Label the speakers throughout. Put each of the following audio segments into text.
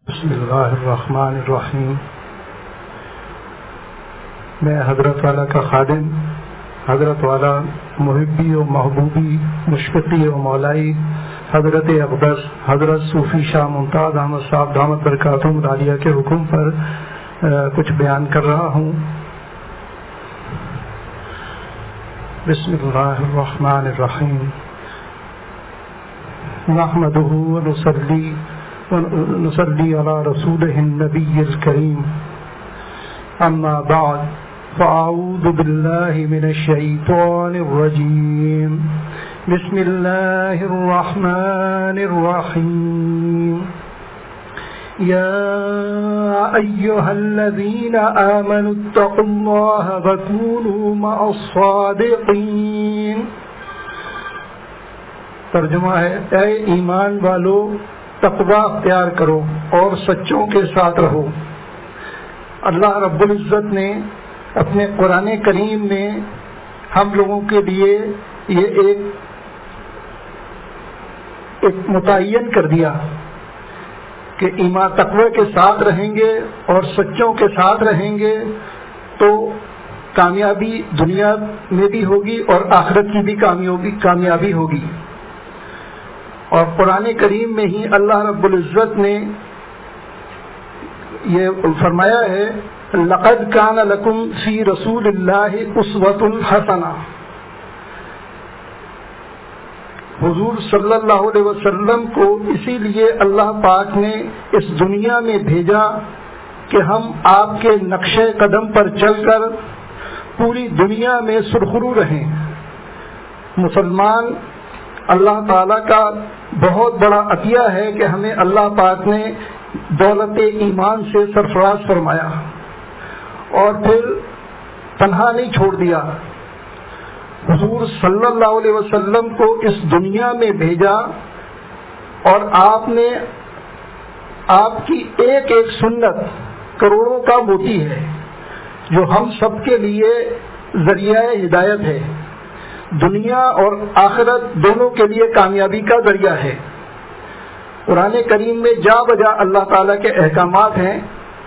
Speaker 1: بسم اللہ الرحمن الرحیم۔ میں حضرت والا کا خادم، حضرت والا محبی و محبوبی، مشفقی و مولائی حضرت اقدس حضرت صوفی شاہ ممتاز احمد صاحب دامت برکاتہم العالیہ کے حکم پر کچھ بیان کر رہا ہوں۔ بسم اللہ الرحمن الرحیم۔ نحمدہ ونصلی علی رسولہ النبی الکریم، اما بعد فاعوذ باللہ من الشیطان الرجیم، بسم اللہ الرحمن الرحیم۔ یا ایہا الذین آمنوا اتقوا اللہ وکونوا مع الصادقین۔ ترجمہ ہے، اے ایمان والو، تقویٰ اختیار کرو اور سچوں کے ساتھ رہو۔ اللہ رب العزت نے اپنے قرآن کریم میں ہم لوگوں کے لیے یہ ایک متعین کر دیا کہ ایمان تقوی کے ساتھ رہیں گے اور سچوں کے ساتھ رہیں گے تو کامیابی دنیا میں بھی ہوگی اور آخرت کی بھی کامیابی ہوگی۔ اور قرآن کریم میں ہی اللہ رب العزت نے یہ فرمایا ہے، لقد کان لکم فی رسول اللہ اسوۃ حسنہ۔ حضور صلی اللہ علیہ وسلم کو اسی لیے اللہ پاک نے اس دنیا میں بھیجا کہ ہم آپ کے نقش قدم پر چل کر پوری دنیا میں سرخرو رہیں۔ مسلمان اللہ تعالیٰ کا بہت بڑا عطیہ ہے کہ ہمیں اللہ پاک نے دولت ایمان سے سرفراز فرمایا اور پھر تنہا نہیں چھوڑ دیا۔ حضور صلی اللہ علیہ وسلم کو اس دنیا میں بھیجا اور آپ نے آپ کی ایک ایک سنت کروڑوں کا موتی ہے جو ہم سب کے لیے ذریعہ ہدایت ہے، دنیا اور آخرت دونوں کے لیے کامیابی کا ذریعہ ہے۔ قرآن کریم میں جا بجا اللہ تعالیٰ کے احکامات ہیں،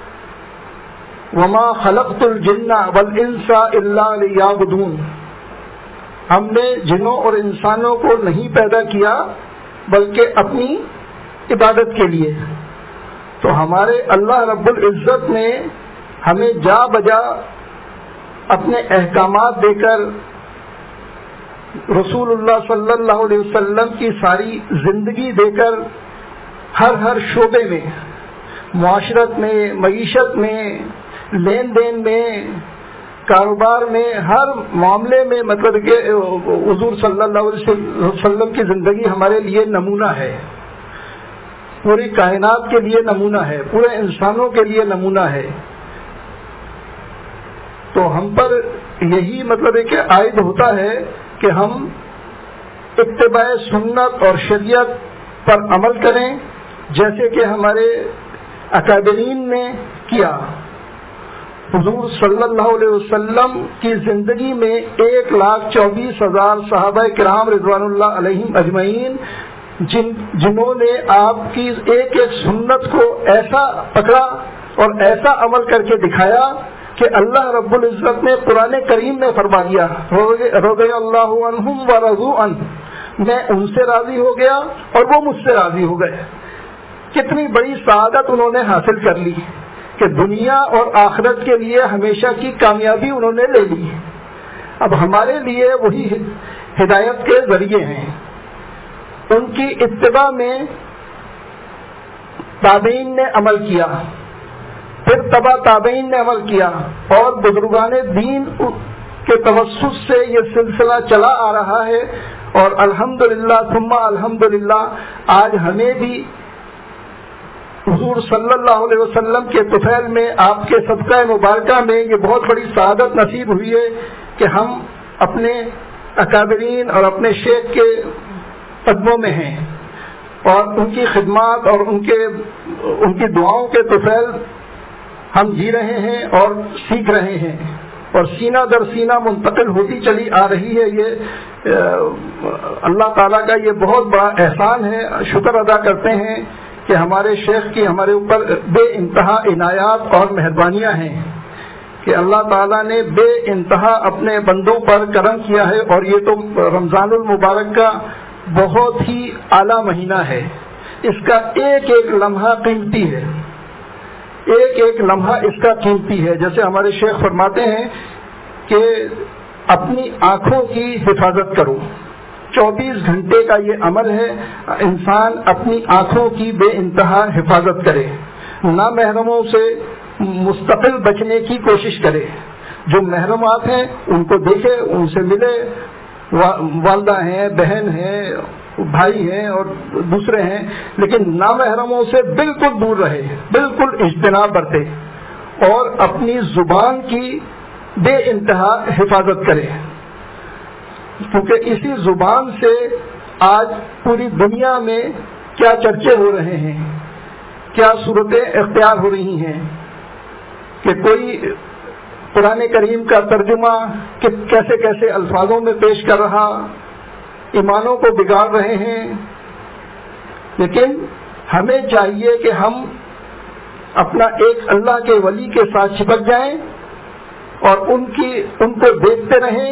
Speaker 1: وما خلقت الجن والانس الا لیعبدون۔ ہم نے جنوں اور انسانوں کو نہیں پیدا کیا بلکہ اپنی عبادت کے لیے۔ تو ہمارے اللہ رب العزت نے ہمیں جا بجا اپنے احکامات دے کر رسول اللہ صلی اللہ علیہ وسلم کی ساری زندگی دے کر ہر شعبے میں، معاشرت میں، معیشت میں، لین دین میں، کاروبار میں، ہر معاملے میں، مطلب کہ حضور صلی اللہ علیہ وسلم کی زندگی ہمارے لیے نمونہ ہے، پوری کائنات کے لیے نمونہ ہے، پورے انسانوں کے لیے نمونہ ہے۔ تو ہم پر یہی مطلب ہے کہ عائد ہوتا ہے کہ ہم اتباع سنت اور شریعت پر عمل کریں جیسے کہ ہمارے اکابرین نے کیا۔ حضور صلی اللہ علیہ وسلم کی زندگی میں 1,24,000 صحابہ کرام رضوان اللہ علیہم اجمعین جنہوں نے آپ کی ایک ایک سنت کو ایسا پکڑا اور ایسا عمل کر کے دکھایا کہ اللہ رب العزت نے قرآن کریم میں فرما دیا، رضی اللہ عنہم ورضوا عنہ، میں ان سے راضی ہو گیا اور وہ مجھ سے راضی ہو گئے۔ کتنی بڑی سعادت انہوں نے حاصل کر لی کہ دنیا اور آخرت کے لیے ہمیشہ کی کامیابی انہوں نے لے لی۔ اب ہمارے لیے وہی ہدایت کے ذریعے ہیں۔ ان کی اتباع میں تابعین نے عمل کیا، پھر تبع تابعین نے عمل کیا اور بزرگان دین کے توسط سے یہ سلسلہ چلا آ رہا ہے، اور الحمدللہ ثم الحمدللہ آج ہمیں بھی حضور صلی اللہ علیہ وسلم کے طفیل میں، آپ کے صدقہ مبارکہ میں یہ بہت بڑی سعادت نصیب ہوئی ہے کہ ہم اپنے اکابرین اور اپنے شیخ کے قدموں میں ہیں اور ان کی خدمات اور ان کی دعاؤں کے طفیل ہم جی رہے ہیں اور سیکھ رہے ہیں، اور سینہ در سینہ منتقل ہوتی چلی آ رہی ہے۔ یہ اللہ تعالیٰ کا یہ بہت بڑا احسان ہے، شکر ادا کرتے ہیں کہ ہمارے شیخ کی ہمارے اوپر بے انتہا عنایات اور مہربانیاں ہیں کہ اللہ تعالیٰ نے بے انتہا اپنے بندوں پر کرم کیا ہے، اور یہ تو رمضان المبارک کا بہت ہی اعلیٰ مہینہ ہے، اس کا ایک ایک لمحہ قیمتی ہے، ایک ایک لمحہ اس کا قیمتی ہے۔ جیسے ہمارے شیخ فرماتے ہیں کہ اپنی آنکھوں کی حفاظت کرو، 24 گھنٹے کا یہ عمل ہے، انسان اپنی آنکھوں کی بے انتہا حفاظت کرے، نامحرموں سے مستقل بچنے کی کوشش کرے، جو محرمات ہیں ان کو دیکھے، ان سے ملے، والدہ ہیں، بہن ہیں، بھائی ہیں اور دوسرے ہیں، لیکن نامحرموں سے بالکل دور رہے، بالکل اجتناب برتے، اور اپنی زبان کی بے انتہا حفاظت کرے، کیونکہ اسی زبان سے آج پوری دنیا میں کیا چرچے ہو رہے ہیں، کیا صورتیں اختیار ہو رہی ہیں کہ کوئی قرآن کریم کا ترجمہ کیسے کیسے الفاظوں میں پیش کر رہا، ایمانوں کو بگاڑ رہے ہیں۔ لیکن ہمیں چاہیے کہ ہم اپنا ایک اللہ کے ولی کے ساتھ چپک جائیں اور ان کو دیکھتے رہیں،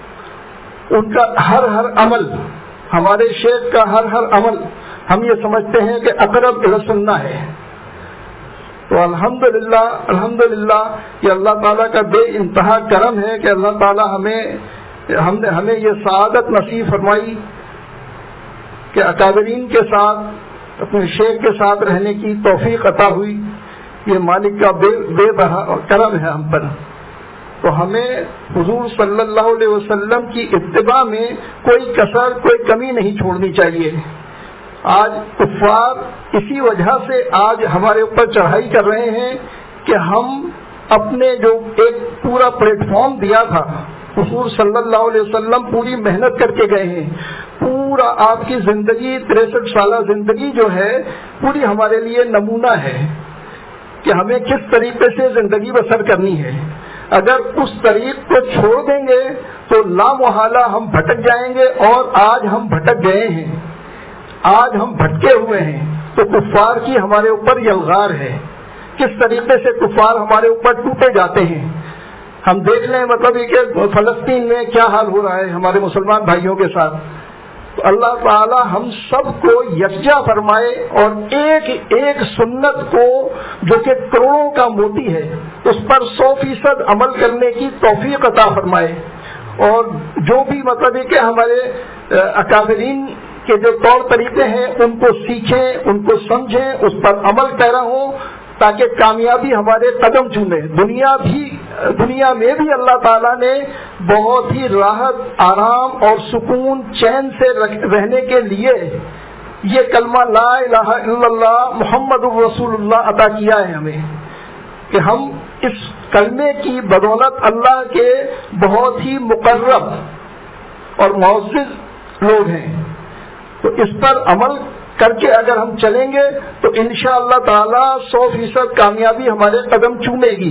Speaker 1: ان کا ہر عمل، ہمارے شیخ کا ہر عمل ہم یہ سمجھتے ہیں کہ اقرب الی السنہ ہے۔ تو الحمدللہ یہ اللہ تعالیٰ کا بے انتہا کرم ہے کہ اللہ تعالیٰ ہمیں یہ سعادت نصیب فرمائی کہ اکابرین کے ساتھ، اپنے شیخ کے ساتھ رہنے کی توفیق عطا ہوئی۔ یہ مالک کا بے بہا کرم ہے ہم پر۔ تو ہمیں حضور صلی اللہ علیہ وسلم کی اتباع میں کوئی کسر، کوئی کمی نہیں چھوڑنی چاہیے۔ آج کفار اسی وجہ سے آج ہمارے اوپر چڑھائی کر رہے ہیں کہ ہم اپنے جو ایک پورا پلیٹ فارم دیا تھا، حضور صلی اللہ علیہ وسلم پوری محنت کر کے گئے ہیں، پورا آپ کی زندگی 63 سالہ زندگی جو ہے پوری ہمارے لیے نمونہ ہے کہ ہمیں کس طریقے سے زندگی بسر کرنی ہے۔ اگر اس طریق کو چھوڑ دیں گے تو لامحالہ ہم بھٹک جائیں گے، اور آج ہم بھٹک گئے ہیں، آج ہم بھٹکے ہوئے ہیں۔ تو کفار کی ہمارے اوپر یلغار ہے، کس طریقے سے کفار ہمارے اوپر ٹوٹے جاتے ہیں۔ ہم دیکھ لیں مطلب یہ کہ فلسطین میں کیا حال ہو رہا ہے ہمارے مسلمان بھائیوں کے ساتھ۔ تو اللہ تعالی ہم سب کو یکجا فرمائے اور ایک ایک سنت کو جو کہ کروڑوں کا موتی ہے اس پر 100% عمل کرنے کی توفیق عطا فرمائے، اور جو بھی مطلب ہے کہ ہمارے اکابرین کے جو طور طریقے ہیں ان کو سیکھیں، ان کو سمجھیں، اس پر عمل پیرا ہوں، تاکہ کامیابی ہمارے قدم چومے۔ دنیا میں بھی اللہ تعالیٰ نے بہت ہی راحت، آرام اور سکون، چین سے رہنے کے لیے یہ کلمہ لا الہ الا اللہ محمد الرسول اللہ عطا کیا ہے ہمیں، کہ ہم اس کلمے کی بدولت اللہ کے بہت ہی مقرب اور معزز لوگ ہیں۔ تو اس پر عمل کر کے اگر ہم چلیں گے تو انشاءاللہ تعالی 100% کامیابی ہمارے قدم چومے گی۔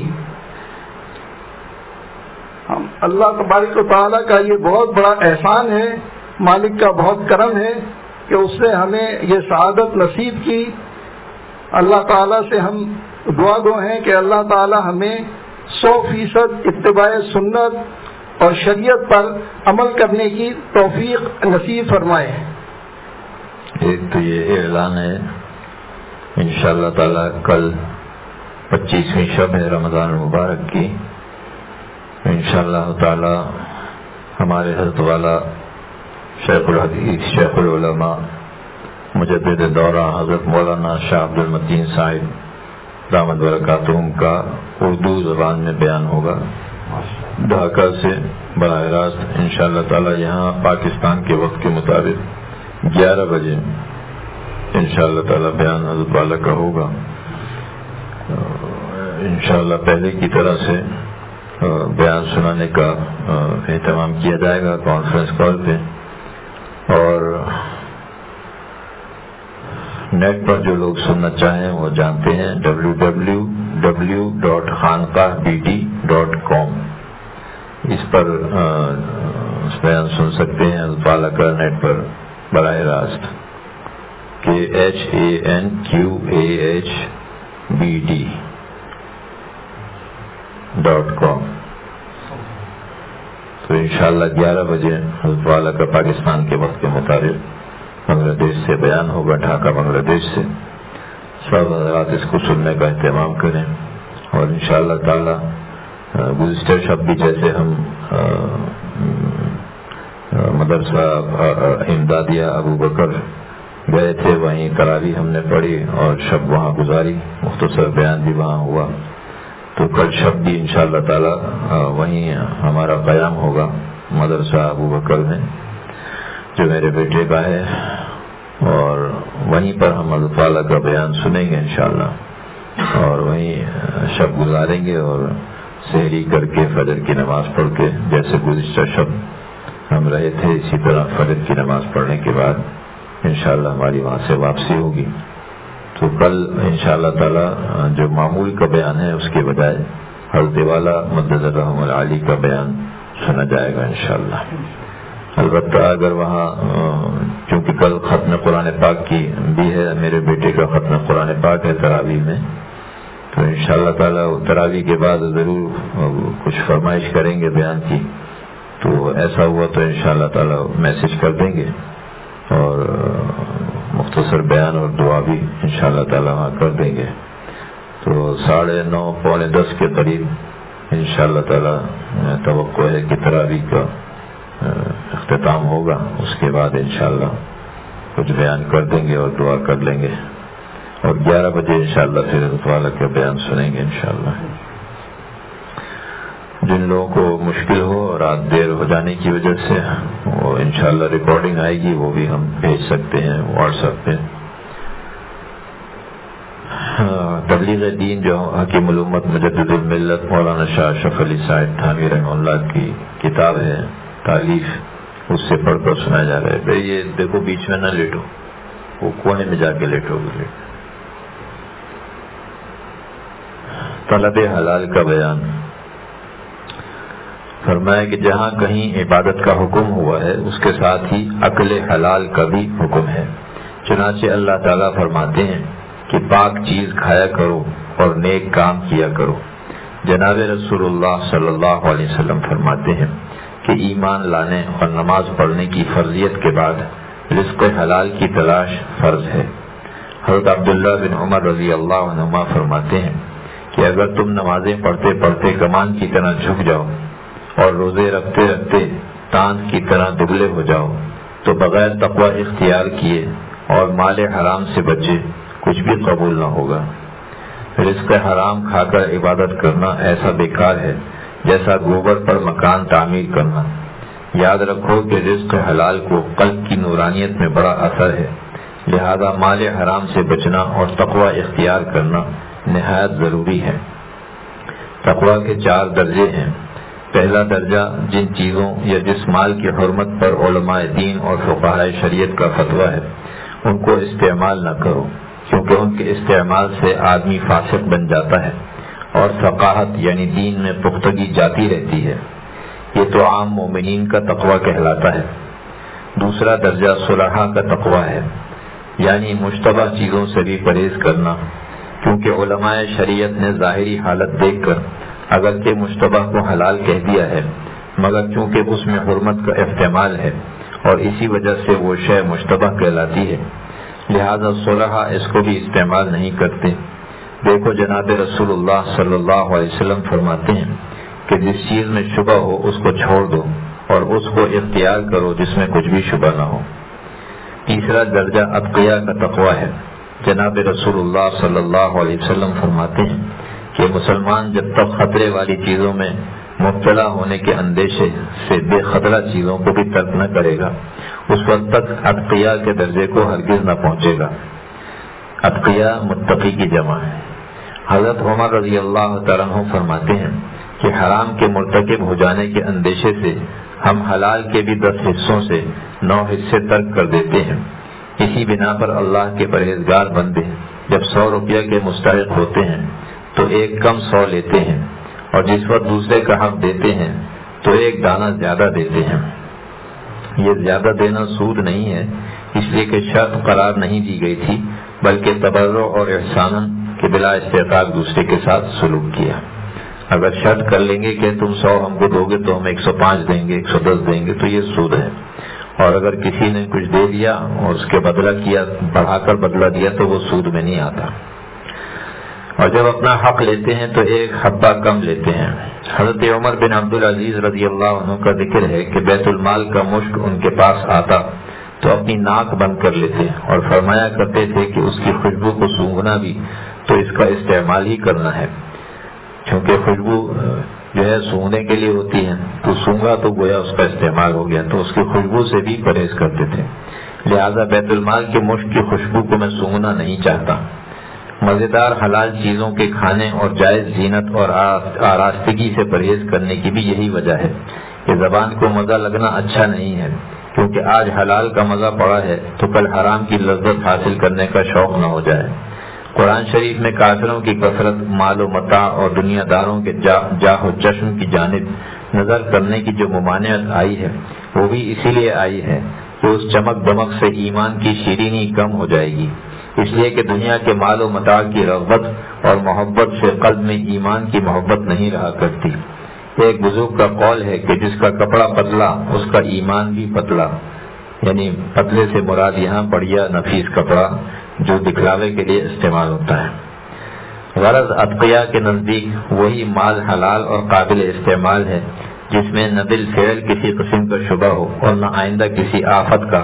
Speaker 1: ہم اللہ تبارک و تعالیٰ کا یہ بہت بڑا احسان ہے، مالک کا بہت کرم ہے کہ اس نے ہمیں یہ سعادت نصیب کی۔ اللہ تعالیٰ سے ہم دعا گو ہیں کہ اللہ تعالیٰ ہمیں 100% اتباع سنت اور شریعت پر عمل کرنے کی توفیق نصیب فرمائے۔
Speaker 2: ایک تو یہ اعلان ہے انشاءاللہ تعالی کل 25ویں شب ہے رمضان المبارک کی، انشاءاللہ تعالی ہمارے حضرت والا شیخ الحدیث شیخ العلماء مجدد دورہ حضرت مولانا شاہ عبد المتین صاحب دامت برکاتہم کا اردو زبان میں بیان ہوگا ڈھاکہ سے براہ راست انشاءاللہ تعالی یہاں پاکستان کے وقت کے مطابق 11 بجے انشاءاللہ تعالی بیان حضرت والا کا ہوگا۔ انشاءاللہ پہلے کی طرح سے بیان سنانے کا اہتمام کیا جائے گا کانفرنس کال پہ، اور نیٹ پر جو لوگ سننا چاہیں وہ جانتے ہیں www.khanqahbd.com اس پر بیان سن سکتے ہیں حضرت والا کا نیٹ پر براہ راست۔ KHANQAHBD.com. تو انشاءاللہ 11 بجے حضرت والا کا پاکستان کے وقت کے مطابق بنگلہ دیش سے بیان ہوگا، ڈھاکہ بنگلہ دیش سے. سب حضرات اس کو سننے کا اہتمام کریں. اور انشاءاللہ تعالی گزشتہ شب بھی جیسے ہم مدرسہ امدادیہ ابو بکر گئے تھے، وہیں تراویح ہم نے پڑھی اور شب وہاں گزاری، مختصر بیان بھی وہاں ہوا. تو کل شب بھی انشاءاللہ تعالی وہیں ہمارا قیام ہوگا مدرسہ ابو بکر میں، جو میرے بیٹے کا ہے، اور وہیں پر ہم اللہ تعالیٰ کا بیان سنیں گے انشاءاللہ، اور وہیں شب گزاریں گے. اور سحری کر کے فجر کی نماز پڑھ کے جیسے گزشتہ شب ہم رہے تھے، اسی طرح فجر کی نماز پڑھنے کے بعد انشاءاللہ ہماری وہاں سے واپسی ہوگی. تو کل انشاءاللہ تعالی جو معمول کا بیان ہے اس کے بجائے حضرت والا مدد الرحم العالی کا بیان سنا جائے گا انشاءاللہ. البتہ اگر وہاں چونکہ کل ختم قرآن پاک کی بھی ہے، میرے بیٹے کا ختم قرآن پاک ہے تراویح میں، تو انشاءاللہ تعالی تراویح کے بعد ضرور کچھ فرمائش کریں گے بیان کی. تو ایسا ہوا تو انشاءاللہ تعالی میسج کر دیں گے، اور مختصر بیان اور دعا بھی انشاءاللہ تعالی وہاں کر دیں گے. تو 9:30 پونے 10 کے قریب انشاءاللہ تعالی توقع ہے کہ تراویح کا اختتام ہوگا. اس کے بعد انشاءاللہ کچھ بیان کر دیں گے اور دعا کر لیں گے، اور 11 بجے انشاءاللہ پھر حضرت والا کا بیان سنیں گے انشاءاللہ. جن لوگوں کو مشکل ہو اور رات دیر ہو جانے کی وجہ سے وہ انشاءاللہ ریکارڈنگ آئے گی، وہ بھی ہم بھیج سکتے ہیں واٹس ایپ پہ. تبلیغ دین جو حکیم الامت مجدد الملت مولانا شاہ اشرف علی صاحب تھانوی رحمہ اللہ کی کتاب ہے تالیف، اس سے پڑھ کر سنا جا رہا ہے. بھائی یہ دیکھو بیچ میں نہ لیٹو، وہ کونے میں جا کے لیٹو گے. طلب حلال کا بیان. فرمایا کہ جہاں کہیں عبادت کا حکم ہوا ہے اس کے ساتھ ہی اکل حلال کا بھی حکم ہے. چنانچہ اللہ تعالیٰ فرماتے ہیں کہ پاک چیز کھایا کرو اور نیک کام کیا کرو. جناب رسول اللہ صلی اللہ علیہ وسلم فرماتے ہیں کہ ایمان لانے اور نماز پڑھنے کی فرضیت کے بعد رزق حلال کی تلاش فرض ہے. حضرت عبداللہ بن عمر رضی اللہ عنہما فرماتے ہیں کہ اگر تم نمازیں پڑھتے پڑھتے کمان کی طرح جھک جاؤ اور روزے رکھتے رکھتے تاند کی طرح دبلے ہو جاؤ تو بغیر تقوی اختیار کیے اور مال حرام سے بچے کچھ بھی قبول نہ ہوگا. رزق حرام کھا کر عبادت کرنا ایسا بیکار ہے جیسا گوبر پر مکان تعمیر کرنا. یاد رکھو کہ رزق حلال کو قلب کی نورانیت میں بڑا اثر ہے، لہذا مال حرام سے بچنا اور تقوی اختیار کرنا نہایت ضروری ہے. تقوی کے 4 درجے ہیں. پہلا درجہ جن چیزوں یا جس مال کی حرمت پر علماء دین اور فقہاء شریعت کا فتویٰ ہے ان کو استعمال نہ کرو، کیونکہ ان کے استعمال سے آدمی فاسق بن جاتا ہے اور فقاہت یعنی دین میں پختگی جاتی رہتی ہے. یہ تو عام مومنین کا تقوی کہلاتا ہے. دوسرا درجہ صلحاء کا تقوی ہے، یعنی مشتبہ چیزوں سے بھی پرہیز کرنا، کیونکہ علماء شریعت نے ظاہری حالت دیکھ کر اگرچہ مشتبہ کو حلال کہہ دیا ہے، مگر چونکہ اس میں حرمت کا احتمال ہے اور اسی وجہ سے وہ شے مشتبہ کہلاتی ہے، لہذا صلحاء اس کو بھی استعمال نہیں کرتے. دیکھو جناب رسول اللہ صلی اللہ علیہ وسلم فرماتے ہیں کہ جس چیز میں شبہ ہو اس کو چھوڑ دو اور اس کو اختیار کرو جس میں کچھ بھی شبہ نہ ہو. تیسرا درجہ اتقیاء کا تقوی ہے. جناب رسول اللہ صلی اللہ علیہ وسلم فرماتے ہیں کہ مسلمان جب تک خطرے والی چیزوں میں مبتلا ہونے کے اندیشے سے بے خطرہ چیزوں کو بھی ترک نہ کرے گا اس وقت تک اتقیاء کے درجے کو ہرگز نہ پہنچے گا. اتقیاء متقی کی جمع ہے. حضرت عمر رضی اللہ تعالیٰ عنہ فرماتے ہیں کہ حرام کے مرتکب ہو جانے کے اندیشے سے ہم حلال کے بھی 10 حصوں سے 9 حصے ترک کر دیتے ہیں. اسی بنا پر اللہ کے پرہیزگار بندے جب 100 روپیہ کے مستحق ہوتے ہیں تو ایک کم 100 لیتے ہیں، اور جس وقت دوسرے کا حق دیتے ہیں تو ایک دانہ زیادہ دیتے ہیں. یہ زیادہ دینا سود نہیں ہے، اس لیے کہ شرط قرار نہیں دی گئی تھی، بلکہ تبرع اور احساناً کے بلا استحقاق دوسرے کے ساتھ سلوک کیا۔ اگر شرط کر لیں گے کہ تم 100 ہم کو دو گے تو ہم 105 دیں گے، 110 دیں گے، تو یہ سود ہے۔ اور اگر کسی نے کچھ دے دیا اور اس کے بدلہ کیا، بڑھا کر بدلہ دیا، تو وہ سود میں نہیں آتا۔ اور جب اپنا حق لیتے ہیں تو ایک حبہ کم لیتے ہیں۔ حضرت عمر بن عبدالعزیز رضی اللہ عنہ کا ذکر ہے کہ بیت المال کا مشک ان کے پاس آتا تو اپنی ناک بند کر لیتے اور فرمایا کرتے تھے کہ اس کی خوشبو کو سونگھنا بھی تو اس کا استعمال ہی کرنا ہے، چونکہ خوشبو جو ہے سونگھنے کے لیے ہوتی ہے، تو سونگا تو گویا اس کا استعمال ہو گیا، تو اس کی خوشبو سے بھی پرہیز کرتے تھے۔ لہذا بیت المال کے مشک کی خوشبو کو میں سونگھنا نہیں چاہتا۔ مزیدار حلال چیزوں کے کھانے اور جائز زینت اور آراستگی سے پرہیز کرنے کی بھی یہی وجہ ہے کہ زبان کو مزہ لگنا اچھا نہیں ہے، کیونکہ آج حلال کا مزہ پڑا ہے تو کل حرام کی لذت حاصل کرنے کا شوق نہ ہو جائے۔ قرآن شریف میں کافروں کی کثرت، مال و متاع اور دنیا داروں کے جاہ و چشم کی جانب نظر کرنے کی جو ممانعت آئی ہے، وہ بھی اسی لیے آئی ہے کہ اس چمک دمک سے ایمان کی شیرینی کم ہو جائے گی، اس لیے کہ دنیا کے مال و متاع کی رغبت اور محبت سے قلب میں ایمان کی محبت نہیں رہا کرتی۔ ایک بزرگ کا قول ہے کہ جس کا کپڑا پتلا اس کا ایمان بھی پتلا، یعنی پتلے سے مراد یہاں بڑھیا نفیس کپڑا جو دکھلاوے کے لیے استعمال ہوتا ہے۔ غرض اتقیاء کے نزدیک وہی مال حلال اور قابل استعمال ہے جس میں نہ بالفعل کسی قسم کا شبہ ہو اور نہ آئندہ کسی آفت کا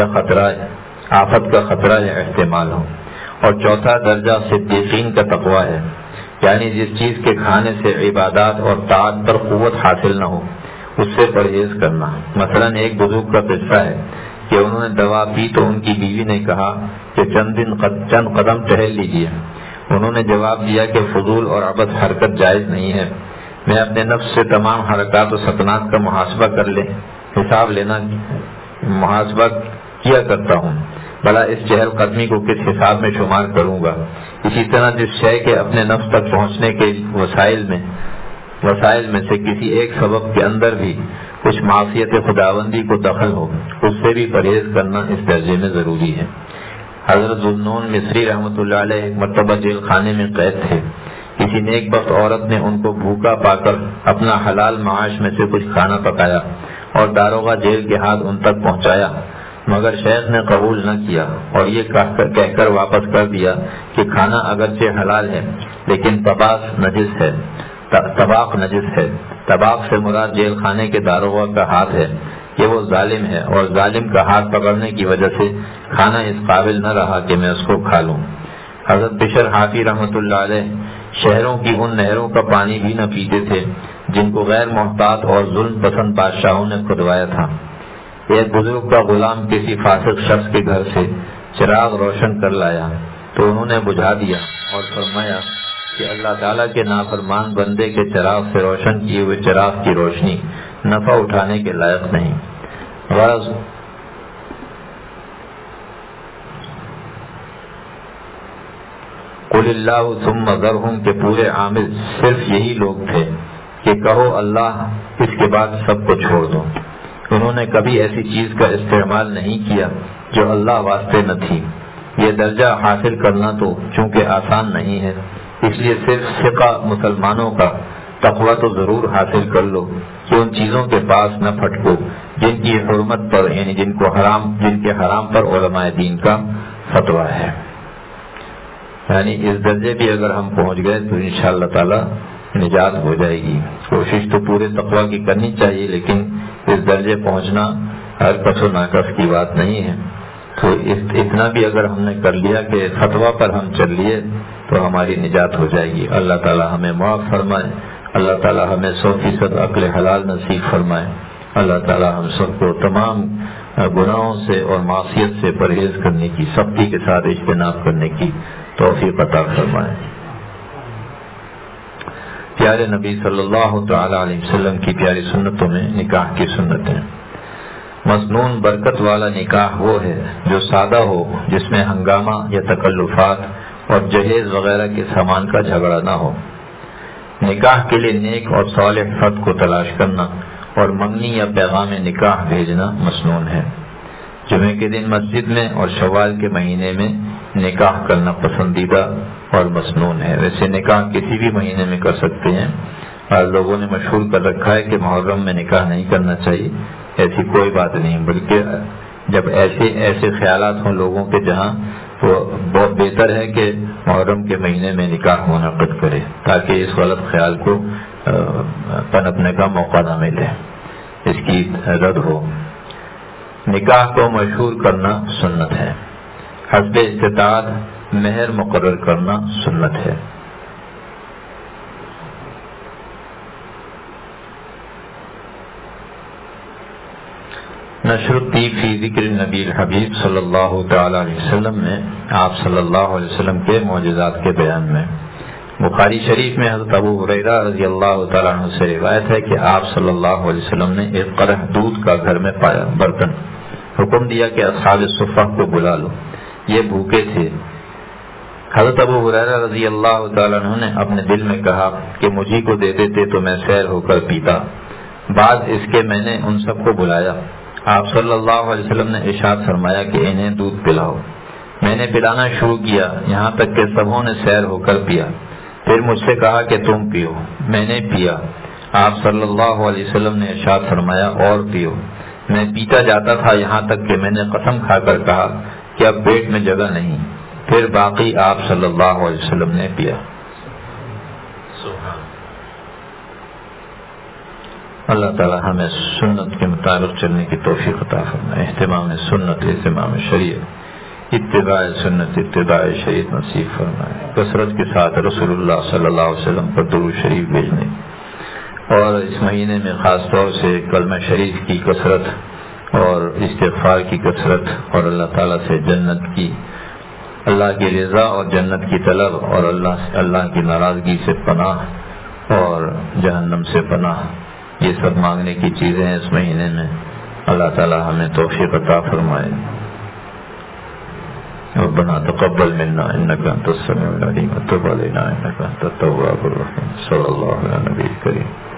Speaker 2: خطرہ یا احتمال ہو۔ اور چوتھا درجہ صدیقین کا تقویٰ ہے، یعنی جس چیز کے کھانے سے عبادات اور طاعت پر قوت حاصل نہ ہو اس سے پرہیز کرنا۔ مثلا ایک بزرگ کا قصہ ہے کہ انہوں نے دوا پی تو ان کی بیوی نے کہا کہ چند قدم ٹہل لیجیے۔ انہوں نے جواب دیا کہ فضول اور عبث حرکت جائز نہیں ہے، میں اپنے نفس سے تمام حرکات و سکنات کا محاسبہ کیا کرتا ہوں، بھلا اس چہل قدمی کو کس حساب میں شمار کروں گا۔ اسی طرح جس شے کے اپنے نفس تک پہنچنے کے وسائل میں سے کسی ایک سبب کے اندر بھی کچھ معصیت خداوندی کو دخل ہو، اس سے بھی پرہیز کرنا اس درجے میں ضروری ہے۔ حضرت ذوالنون مصری رحمۃ اللہ علیہ ایک مرتبہ جیل خانے میں قید تھے۔ کسی نیک بخت عورت نے ان کو بھوکا پا کر اپنا حلال معاش میں سے کچھ کھانا پکایا اور داروغہ جیل کے ہاتھ ان تک پہنچایا، مگر شیخ نے قبول نہ کیا اور یہ کہہ کر واپس کر دیا کہ کھانا اگرچہ حلال ہے لیکن طباخ نجس ہے۔ طباخ سے مراد جیل خانے کے داروغہ کا ہاتھ ہے کہ وہ ظالم ہے، اور ظالم کا ہاتھ پکڑنے کی وجہ سے کھانا اس قابل نہ رہا کہ میں اس کو کھا لوں۔ حضرت بشر حافی رحمۃ اللہ علیہ شہروں کی ان نہروں کا پانی بھی نہ پیتے تھے جن کو غیر محتاط اور ظلم پسند بادشاہوں نے کھدوایا تھا۔ ایک بزرگ کا غلام کسی فاسق شخص کے گھر سے چراغ روشن کر لایا تو انہوں نے بجھا دیا اور فرمایا کہ اللہ تعالیٰ کے نافرمان بندے کے چراغ سے روشن کیے ہوئے چراغ کی روشنی نفع اٹھانے کے لائق نہیں۔ غرض قل اللہ ثم ذرہم کے پورے عامل صرف یہی لوگ تھے کہ کہو اللہ، اس کے بعد سب کو چھوڑ دو۔ انہوں نے کبھی ایسی چیز کا استعمال نہیں کیا جو اللہ واسطے نہ تھی۔ یہ درجہ حاصل کرنا تو چونکہ آسان نہیں ہے، اس لیے صرف ثقہ مسلمانوں کا تقویٰ تو ضرور حاصل کر لو کہ ان چیزوں کے پاس نہ پھٹکو جن کی حرمت پر، یعنی جن کے حرام پر علماء دین کا فتویٰ ہے۔ یعنی اس درجے بھی اگر ہم پہنچ گئے تو انشاءاللہ تعالی نجات ہو جائے گی۔ کوشش تو پورے تقویٰ کی کرنی چاہیے، لیکن اس درجے پہنچنا ہر کس و ناکس کی بات نہیں ہے۔ تو اتنا بھی اگر ہم نے کر لیا کہ فتویٰ پر ہم چل لیے تو ہماری نجات ہو جائے گی۔ اللہ تعالی ہمیں معاف فرمائے، اللہ تعالی ہمیں 100% عقل حلال نصیب فرمائے، اللہ تعالی ہم سب کو تمام گناہوں سے اور معصیت سے پرہیز کرنے کی، سختی کے ساتھ اجتناب کرنے کی توفیق عطا فرمائے۔ پیارے نبی صلی اللہ تعالی علیہ وسلم کی پیاری سنتوں میں نکاح کی سنتیں۔ مسنون برکت والا نکاح وہ ہے جو سادہ ہو، جس میں ہنگامہ یا تکلفات اور جہیز وغیرہ کے سامان کا جھگڑا نہ ہو۔ نکاح کے لیے نیک اور صالح فرد کو تلاش کرنا اور منگنی یا پیغام نکاح بھیجنا مسنون ہے۔ جمعے کے دن مسجد میں اور شوال کے مہینے میں نکاح کرنا پسندیدہ اور مسنون ہے۔ ویسے نکاح کسی بھی مہینے میں کر سکتے ہیں، اور لوگوں نے مشہور کر رکھا ہے کہ محرم میں نکاح نہیں کرنا چاہیے، ایسی کوئی بات نہیں، بلکہ جب ایسے خیالات ہوں لوگوں کے جہاں، تو بہت بہتر ہے کہ محرم کے مہینے میں نکاح منعقد کرے، تاکہ اس غلط خیال کو پنپنے کا موقع نہ ملے، اس کی رد ہو۔ نکاح کو مشہور کرنا سنت ہے، حسب استطاعت مہر مقرر کرنا سنت ہے۔ نشر الطیب فی ذکر نبی الحبیب صلی اللہ تعالی علیہ وسلم میں آپ صلی اللہ علیہ وسلم کے معجزات کے بیان میں بخاری شریف میں حضرت ابو ہریرہ رضی اللہ تعالیٰ عنہ سے روایت ہے کہ آپ صلی اللہ علیہ وسلم نے ایک قرح دودھ کا گھر میں پایا برتن، حکم دیا کہ اصحاب صفہ کو بلا لو، یہ بھوکے تھے۔ حضرت ابو ہریرہ رضی اللہ تعالیٰ عنہ نے اپنے دل میں کہا کہ مجھے کو دے دیتے تو میں سیر ہو کر پیتا، بعد اس کے میں نے ان سب کو بلایا۔ آپ صلی اللہ علیہ وسلم نے ارشاد فرمایا کہ انہیں دودھ پلاؤ۔ میں نے پلانا شروع کیا، یہاں تک کہ سبوں نے سیر ہو کر پیا، پھر مجھ سے کہا کہ تم پیو، میں نے پیا۔ آپ صلی اللہ علیہ وسلم نے ارشاد فرمایا اور پیو۔ میں پیتا جاتا تھا، یہاں تک کہ میں نے قسم کھا کر کہا کہ اب پیٹ میں جگہ نہیں، پھر باقی آپ صلی اللہ علیہ وسلم نے پیا۔ اللہ تعالی ہمیں سنت کے مطابق چلنے کی توفیق عطا فرمائے، اہتمام سنت، اہتمام شریعت، اتباع سنت، اتباع شریعت نصیب فرمائے، کثرت کے ساتھ رسول اللہ صلی اللہ علیہ وسلم پر درود شریف بھیجنے، اور اس مہینے میں خاص طور سے کلمہ شریف کی کثرت اور استغفار کی کثرت، اور اللہ تعالیٰ سے جنت کی، اللہ کی رضا اور جنت کی طلب، اور اللہ کی ناراضگی سے پناہ اور جہنم سے پناہ، یہ سب مانگنے کی چیزیں ہیں اس مہینے میں۔ اللہ تعالی ہمیں توفیق عطا فرمائے۔ ربنا تقبل منا انك انت السميع العليم وتب علينا انك انت التواب الرحيم۔ صلی اللہ علیہ نبی کریم۔